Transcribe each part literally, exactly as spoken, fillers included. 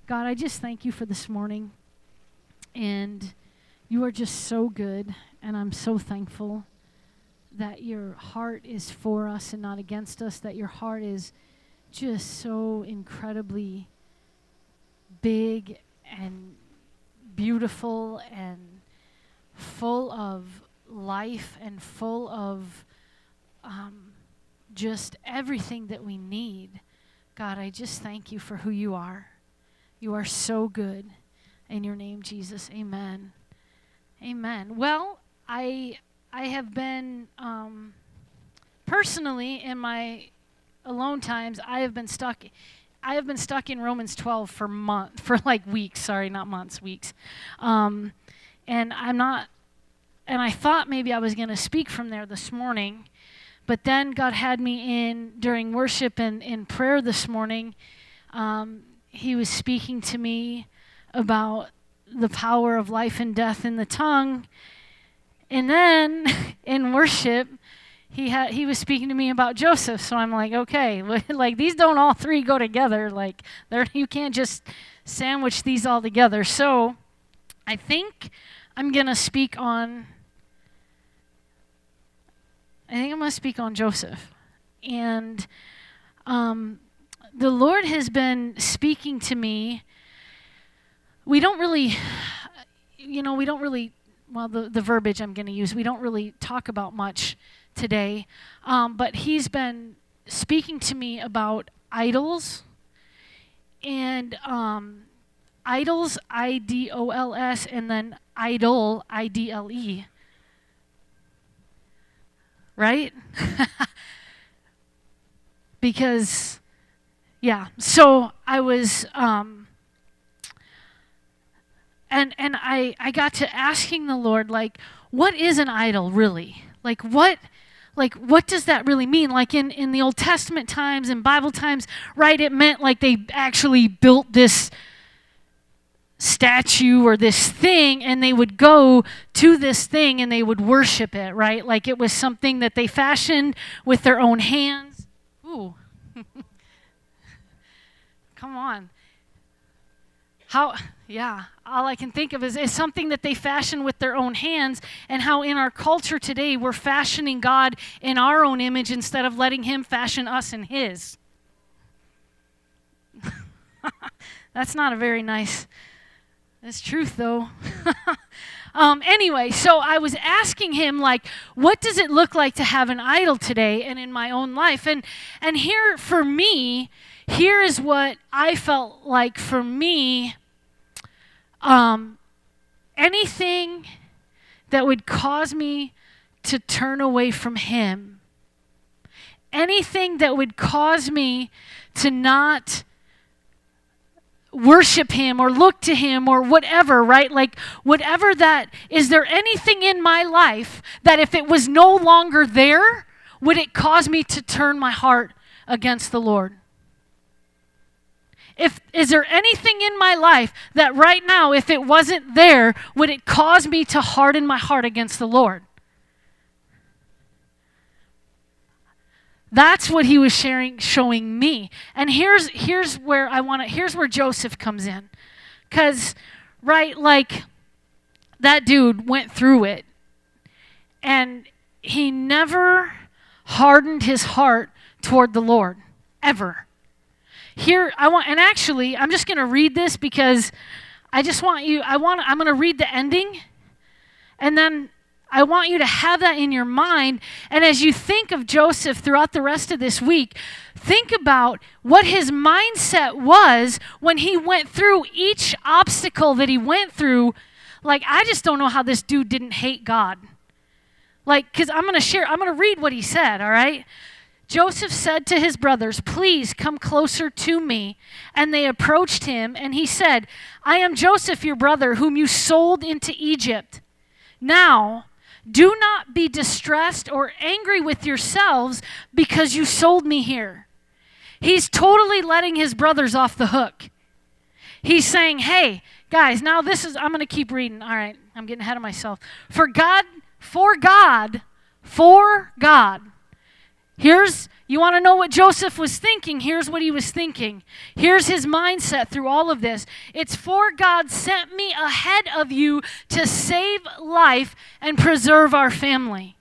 God, I just thank you for this morning. And you are just so good, and I'm so thankful that your heart is for us and not against us, that your heart is just so incredibly big and beautiful and full of life and full of um, just everything that we need. God, I just thank you for who you are. You are so good. In your name, Jesus, amen. Amen. Well, I I have been, um, personally, in my alone times, I have been stuck I have been stuck in Romans twelve for month, for like weeks, sorry, not months, weeks. Um, and I'm not, and I thought maybe I was going to speak from there this morning, but then God had me in during worship and in prayer this morning. Um, he was speaking to me about the power of life and death in the tongue. And then in worship, he had he was speaking to me about Joseph. So I'm like, okay, like these don't all three go together. Like there, you can't just sandwich these all together. So I think I'm going to speak on, I think I'm going to speak on Joseph. And um, the Lord has been speaking to me. We don't really, you know, we don't really, well, the, the verbiage I'm going to use, we don't really talk about much today. Um, but he's been speaking to me about idols and um, idols, I D O L S, and then idol, I D L E. Right? Because, yeah, so I was... Um, And and I, I got to asking the Lord, like, what is an idol really? Like what like what does that really mean? Like in, in the Old Testament times and Bible times, right, it meant like they actually built this statue or this thing and they would go to this thing and they would worship it, right? Like it was something that they fashioned with their own hands. Ooh. Come on. How, yeah, all I can think of is, is something that they fashion with their own hands, and how in our culture today we're fashioning God in our own image instead of letting him fashion us in his. That's not a very nice, that's truth though. um, anyway, so I was asking him, like, what does it look like to have an idol today and in my own life? And and here for me, here is what I felt like for me, um, anything that would cause me to turn away from him, anything that would cause me to not worship him or look to him or whatever, right? Like whatever that, is there anything in my life that if it was no longer there, would it cause me to turn my heart against the Lord? If, is there anything in my life that right now, if it wasn't there, would it cause me to harden my heart against the Lord? That's what he was sharing, showing me. And here's here's where I want to, here's where Joseph comes in. Because, right, like, that dude went through it. And he never hardened his heart toward the Lord, ever. Here, I want, and actually, I'm just going to read this because I just want you, I want, I'm going to read the ending, and then I want you to have that in your mind, and as you think of Joseph throughout the rest of this week, think about what his mindset was when he went through each obstacle that he went through. Like, I just don't know how this dude didn't hate God. Like, because I'm going to share, I'm going to read what he said, all right? Joseph said to his brothers, "Please come closer to me." And they approached him, and he said, "I am Joseph, your brother, whom you sold into Egypt. Now, do not be distressed or angry with yourselves because you sold me here." He's totally letting his brothers off the hook. He's saying, hey, guys, now this is, I'm going to keep reading. All right, I'm getting ahead of myself. For God, for God, for God, Here's, you want to know what Joseph was thinking? Here's what he was thinking. Here's his mindset through all of this. It's for God sent me ahead of you to save life and preserve our family.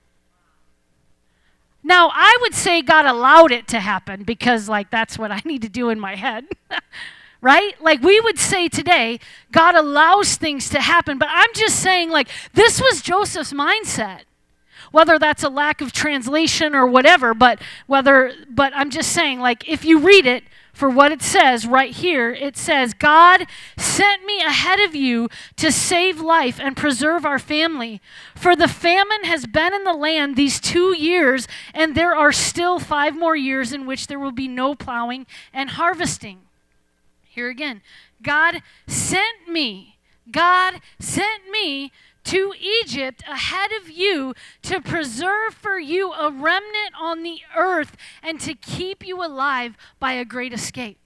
Now, I would say God allowed it to happen because, like, that's what I need to do in my head. Right? Like we would say today, God allows things to happen. But I'm just saying, like, this was Joseph's mindset. Whether that's a lack of translation or whatever, but whether, but I'm just saying, like, if you read it for what it says right here, it says, God sent me ahead of you to save life and preserve our family. For the famine has been in the land these two years, and there are still five more years in which there will be no plowing and harvesting. Here again, God sent me, God sent me to Egypt ahead of you to preserve for you a remnant on the earth and to keep you alive by a great escape.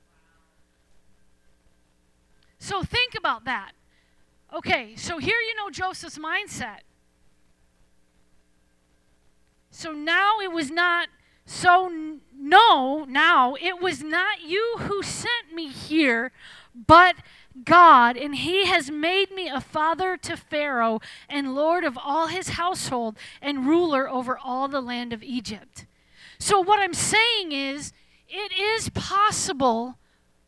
So think about that. Okay, so here you know Joseph's mindset. So now it was not, so no, now it was not you who sent me here, but God, and he has made me a father to Pharaoh and lord of all his household and ruler over all the land of Egypt. So what I'm saying is, it is possible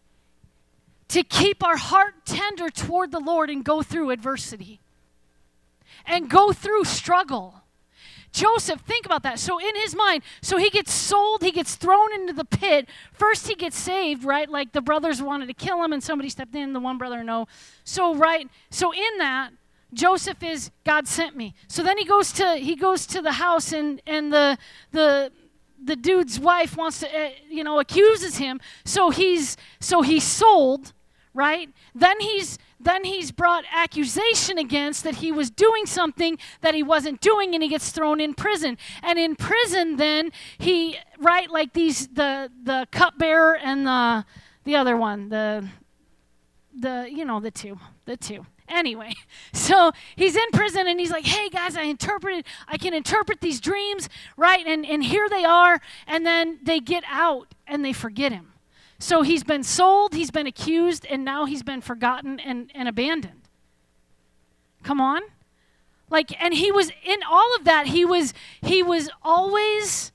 to keep our heart tender toward the Lord and go through adversity and go through struggle. Joseph, think about that. So in his mind, so he gets sold, he gets thrown into the pit. First he gets saved, right? Like the brothers wanted to kill him and somebody stepped in, the one brother no. So right, so in that, Joseph is, God sent me. So then he goes to he goes to the house and and the the the dude's wife wants to uh, you know accuses him. So he's so he's sold, right? Then he's Then he's brought accusation against that he was doing something that he wasn't doing, and he gets thrown in prison. And in prison then, he, right, like these, the the cupbearer and the the other one, the, the you know, the two, the two. Anyway, so he's in prison, and he's like, hey, guys, I interpreted, I can interpret these dreams, right? And, and here they are, and then they get out, and they forget him. So he's been sold, he's been accused, and now he's been forgotten and, and abandoned. Come on. Like, and he was, in all of that, he was, he was always,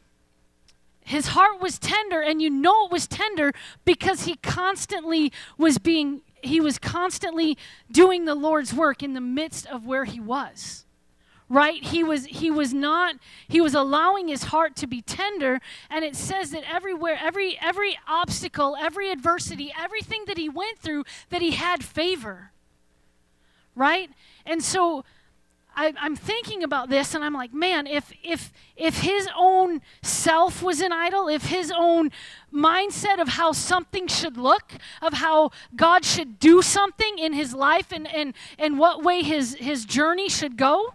his heart was tender, and you know it was tender because he constantly was being, he was constantly doing the Lord's work in the midst of where he was. Right? He was he was not, he was allowing his heart to be tender, and it says that everywhere, every every obstacle, every adversity, everything that he went through, that he had favor. Right? And so I, I'm thinking about this, and I'm like, man, if if if his own self was an idol, if his own mindset of how something should look, of how God should do something in his life, and and, and what way his, his journey should go,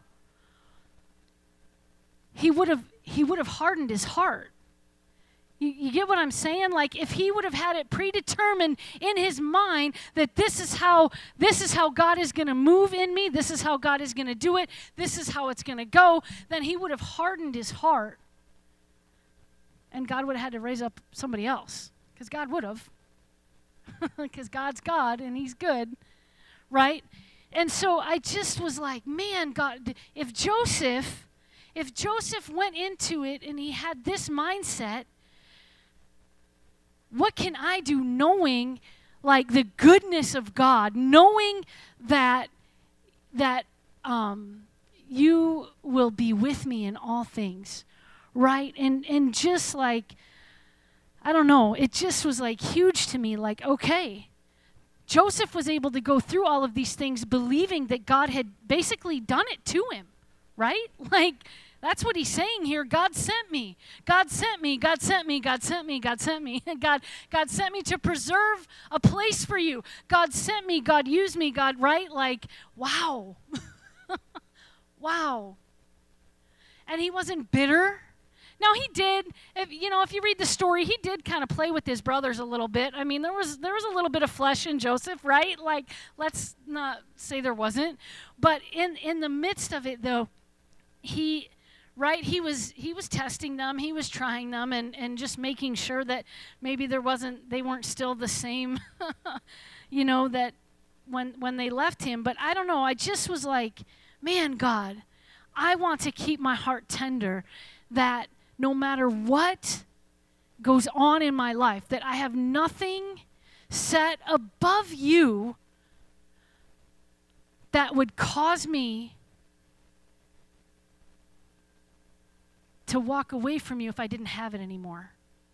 He would have he would have hardened his heart. You, you get what I'm saying? Like if he would have had it predetermined in his mind that this is how this is how God is going to move in me, this is how God is going to do it, this is how it's going to go, then he would have hardened his heart. And God would have had to raise up somebody else, because God would have. Because God's God and he's good, right? And so I just was like, man, God, if Joseph If Joseph went into it and he had this mindset, what can I do knowing like the goodness of God, knowing that that um, you will be with me in all things, right? And and just like, I don't know, it just was like huge to me, like, okay, Joseph was able to go through all of these things believing that God had basically done it to him, right? Like, that's what he's saying here. God sent me. God sent me. God sent me. God sent me. God sent me. God, God sent me to preserve a place for you. God sent me. God used me. God, right? Like, wow. Wow. And he wasn't bitter. Now he did, if, you know, if you read the story, he did kind of play with his brothers a little bit. I mean, there was there was a little bit of flesh in Joseph, right? Like, let's not say there wasn't. But in, in the midst of it, though, he... right? He was he was testing them, he was trying them, and, and just making sure that maybe there wasn't, they weren't still the same, you know, that when when they left him. But I don't know, I just was like, man, God, I want to keep my heart tender that no matter what goes on in my life, that I have nothing set above you that would cause me to walk away from you if I didn't have it anymore.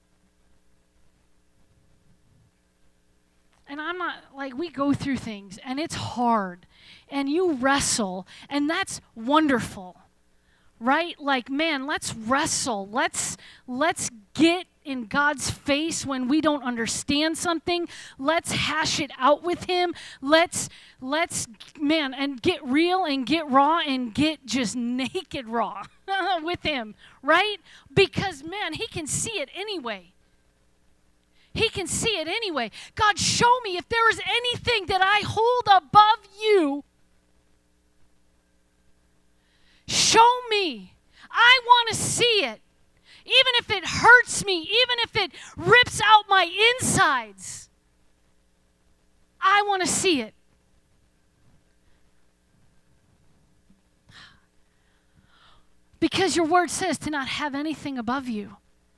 And I'm not, like, we go through things, and it's hard, and you wrestle, and that's wonderful, right? Like, man, let's wrestle. Let's, let's get in God's face when we don't understand something. Let's hash it out with him. Let's, let's, man, and get real and get raw and get just naked raw with him, right? Because, man, he can see it anyway. He can see it anyway. God, show me if there is anything that I hold above you. Show me. I want to see it. Even if it hurts me, even if it rips out my insides, I want to see it. Because your word says to not have anything above you.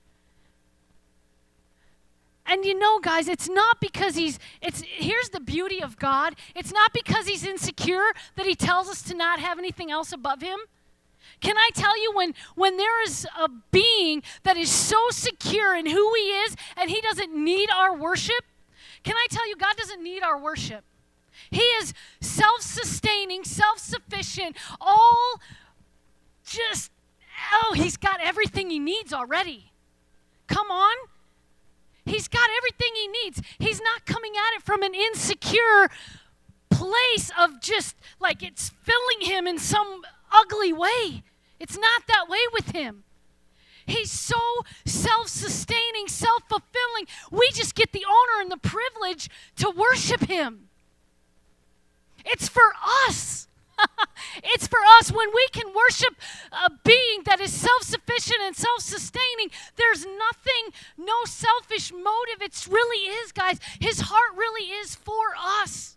And you know, guys, it's not because he's, it's, here's the beauty of God. It's not because he's insecure that he tells us to not have anything else above him. Can I tell you, when, when there is a being that is so secure in who he is and he doesn't need our worship, can I tell you, God doesn't need our worship. He is self-sustaining, self-sufficient, all just, oh, he's got everything he needs already. Come on. He's got everything he needs. He's not coming at it from an insecure place of just like it's filling him in some ugly way. It's not that way with him. He's so self-sustaining, self-fulfilling. We just get the honor and the privilege to worship him. It's for us. It's for us when we can worship a being that is self-sufficient and self-sustaining. There's nothing, no selfish motive. It really is, guys. His heart really is for us.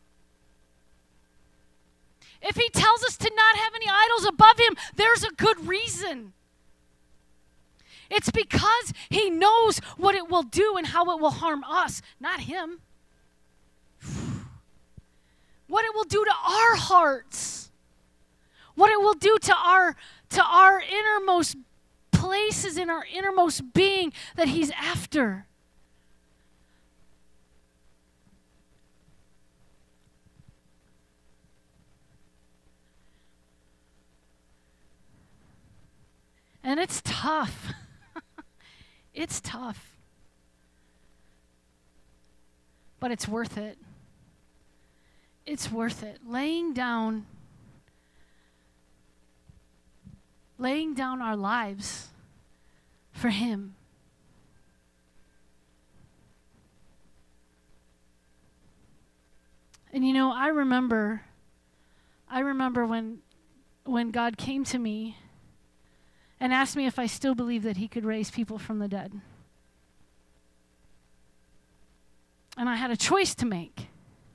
If he tells us to not have any idols above him, there's a good reason. It's because he knows what it will do and how it will harm us, not him. What it will do to our hearts. What it will do to our to our innermost places in our innermost being that he's after. And it's tough. It's tough. But it's worth it. It's worth it. Laying down laying down our lives for him. And you know, I remember, I remember when, when God came to me and asked me if I still believe that he could raise people from the dead. And I had a choice to make.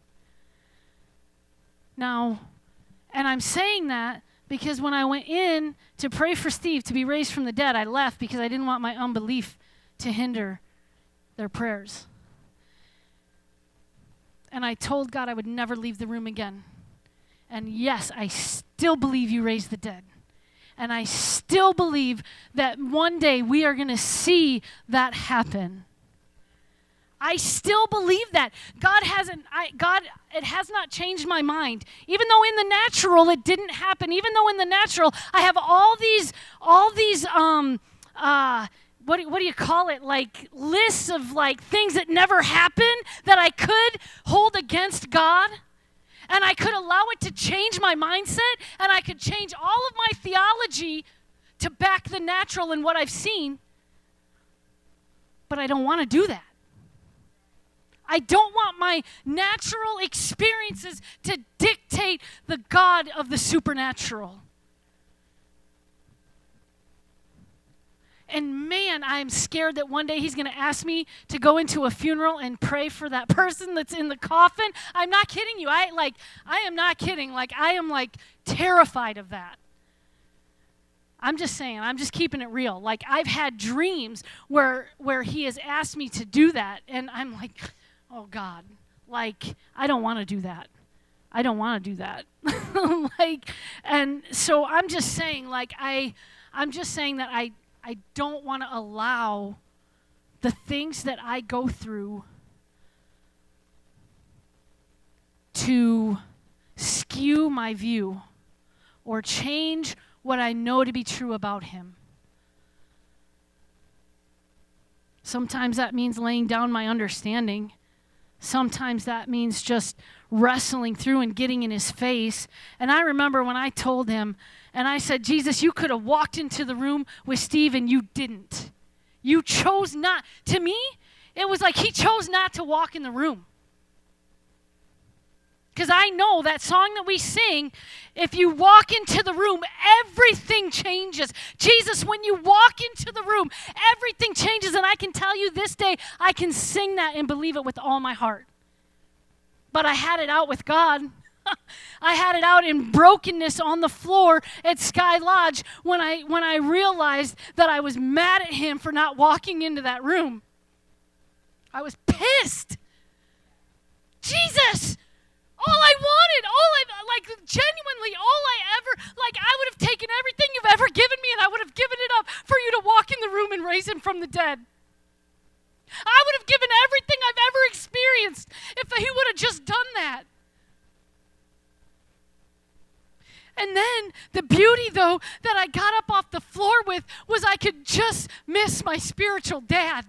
Now, and I'm saying that because when I went in to pray for Steve to be raised from the dead, I left because I didn't want my unbelief to hinder their prayers. And I told God I would never leave the room again. And yes, I still believe you raised the dead. And I still believe that one day we are going to see that happen. I still believe that. God hasn't, I, God, it has not changed my mind. Even though in the natural it didn't happen, even though in the natural I have all these, all these, um, uh, what do, what do you call it? Like lists of like things that never happened that I could hold against God. And I could allow it to change my mindset, and I could change all of my theology to back the natural and what I've seen. But I don't want to do that. I don't want my natural experiences to dictate the God of the supernatural. And man, I'm scared that one day he's going to ask me to go into a funeral and pray for that person that's in the coffin. I'm not kidding you. I like I am not kidding. Like I am like terrified of that. I'm just saying, I'm just keeping it real. Like I've had dreams where where he has asked me to do that, and I'm like, "Oh God, like I don't want to do that. I don't want to do that." Like, and so I'm just saying, like I I'm just saying that I I don't want to allow the things that I go through to skew my view or change what I know to be true about him. Sometimes that means laying down my understanding. Sometimes that means just wrestling through and getting in his face. And I remember when I told him, and I said, Jesus, you could have walked into the room with Steve and you didn't. You chose not. To me, it was like he chose not to walk in the room. Because I know that song that we sing, if you walk into the room, everything changes. Jesus, when you walk into the room, everything changes. And I can tell you this day, I can sing that and believe it with all my heart. But I had it out with God. I had it out in brokenness on the floor at Sky Lodge when I when I realized that I was mad at him for not walking into that room. I was pissed. Jesus, all I wanted, all I, like genuinely, all I ever, like I would have taken everything you've ever given me and I would have given it up for you to walk in the room and raise him from the dead. I would have given everything I've ever experienced if he would have just done that. And then the beauty, though, that I got up off the floor with was I could just miss my spiritual dad.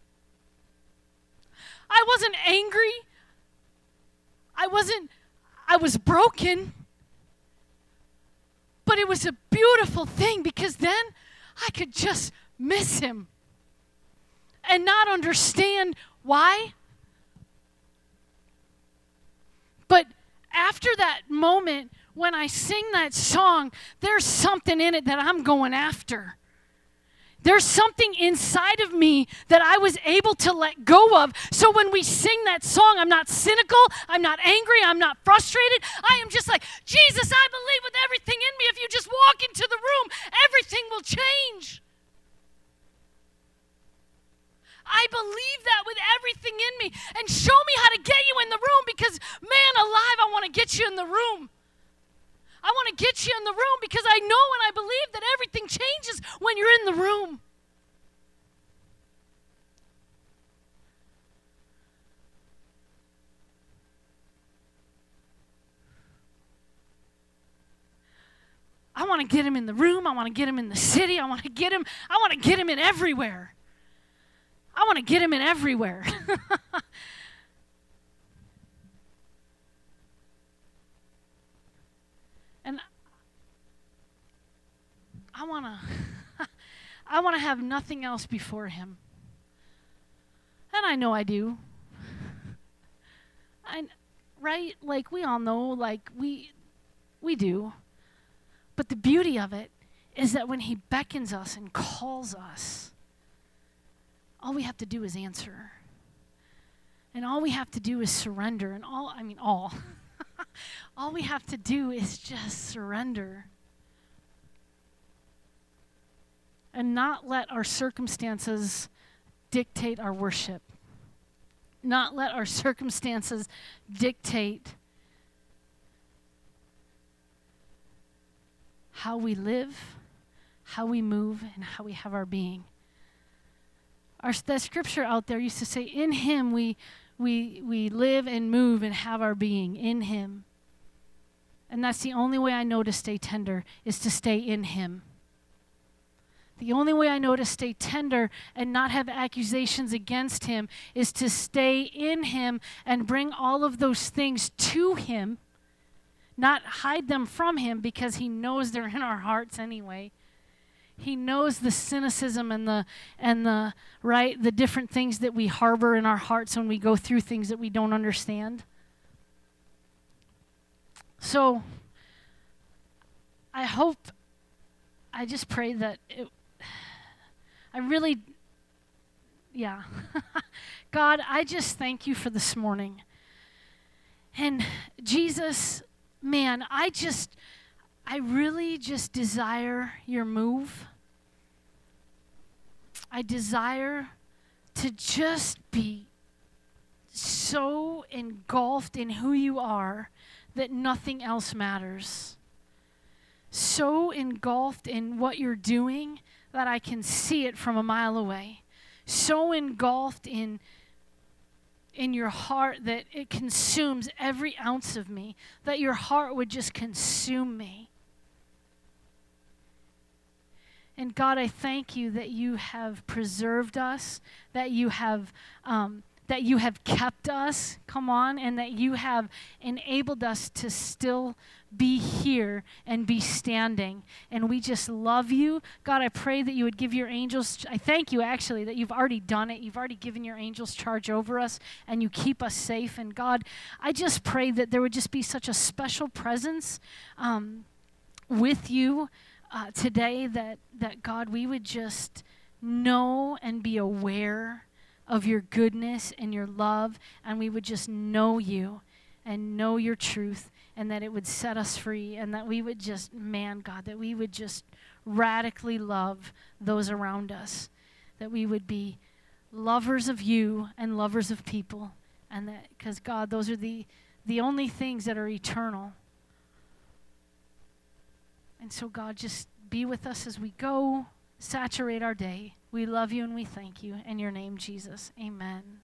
I wasn't angry. I wasn't, I was broken. But it was a beautiful thing because then I could just miss him and not understand why. But after that moment, when I sing that song, there's something in it that I'm going after. There's something inside of me that I was able to let go of. So when we sing that song, I'm not cynical, I'm not angry, I'm not frustrated. I am just like, Jesus, I believe with everything in me, if you just walk into the room, everything will change. I believe that with everything in me. And show me how to get you in the room because, man alive, I want to get you in the room. I want to get you in the room because I know and I believe that everything changes when you're in the room. I want to get him in the room. I want to get him in the city. I want to get him, I want to get him in everywhere. I want to get him in everywhere. And I want to I want to have nothing else before him. And I know I do. I right? Like we all know, like we we do. But the beauty of it is that when he beckons us and calls us, all we have to do is answer. And all we have to do is surrender. And all, I mean, all. All we have to do is just surrender. And not let our circumstances dictate our worship. Not let our circumstances dictate how we live, how we move, and how we have our being. Our, that scripture out there used to say, in him we, we, we live and move and have our being, in him. And that's the only way I know to stay tender, is to stay in him. The only way I know to stay tender and not have accusations against him is to stay in him and bring all of those things to him, not hide them from him because he knows they're in our hearts anyway. He knows the cynicism and the and the right the different things that we harbor in our hearts when we go through things that we don't understand. So I hope, I just pray that it, I really, yeah. God, I just thank you for this morning. And Jesus, man, I just, I really just desire your move. I desire to just be so engulfed in who you are that nothing else matters. So engulfed in what you're doing that I can see it from a mile away. So engulfed in in your heart that it consumes every ounce of me, that your heart would just consume me. And God, I thank you that you have preserved us, that you have um, that you have kept us, come on, and that you have enabled us to still be here and be standing. And we just love you. God, I pray that you would give your angels, I thank you actually that you've already done it. You've already given your angels charge over us and you keep us safe. And God, I just pray that there would just be such a special presence um, with you uh, today that, that God, we would just know and be aware of your goodness and your love, and we would just know you and know your truth, and that it would set us free, and that we would just, man, God, that we would just radically love those around us, that we would be lovers of you and lovers of people, and that, because God, those are the, the only things that are eternal. And so God, just be with us as we go, saturate our day. We love you and we thank you. In your name, Jesus, amen.